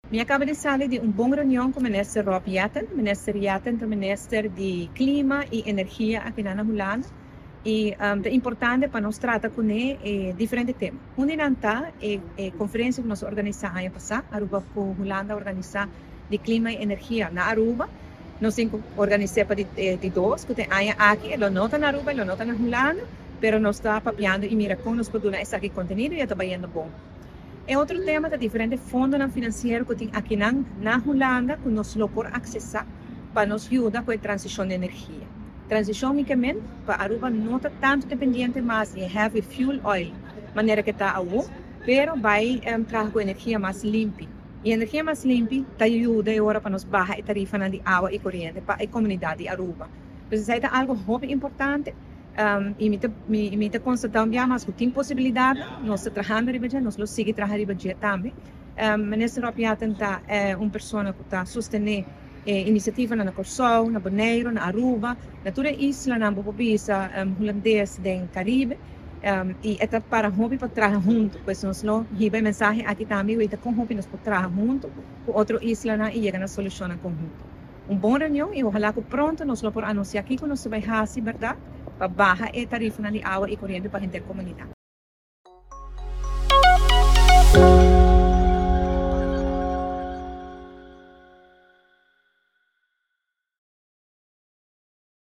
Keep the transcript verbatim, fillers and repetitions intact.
Me acaba de sair de uma boa reunião com o ministro Rob Yatten, ministro Yatten, o ministro de Clima e Energia aqui na Holanda. E um, é importante para nós tratar com ele é, diferentes temas. Um deles é a conferência que nós organizamos ano passado, Aruba com Holanda organizar de clima e energia na Aruba. Nós organizamos para de, de dois, que tem aqui, ele não está na Aruba, ele não está na Holanda, mas nós estamos papiando e mira como nós podemos esse aqui contenido e está bem bom. É outro tema de diferentes fundos financeiros que tem aqui na, na Holanda que nós podemos acessar para nos ajudar com a transição de energia. Transição unicamente para Aruba não está tanto dependente mais de heavy fuel oil, maneira que está agora, mas vai um, trazer com energia mais limpa. E a energia mais limpa está ajuda agora para nos baixar a tarifa de água e corrente para a comunidade de Aruba. Então, isso é algo muito importante. Um, e me, me, me constatar um dia mais que tem possibilidade, nós estamos trabalhando em Ibagué, nós seguimos trabalhando em Ibagué também. O ministro Rob Yatten é uma pessoa que está sustentando eh, iniciativa na Corsol, na Bonaire, na Aruba, na toda a isla, na Bobobisa, um, holandês do Caribe. Um, e é para hobby para trabalhar junto, pois nós não recebemos mensagem aqui também, e com hobby nós podemos trabalhar junto com outra isla e chegar na solução conjunta. Uma boa reunião e ojalá que pronto nós vamos anunciar aqui que nós vamos fazer, verdade? Para baixar a tarifa de água e corrente para a intercomunidade.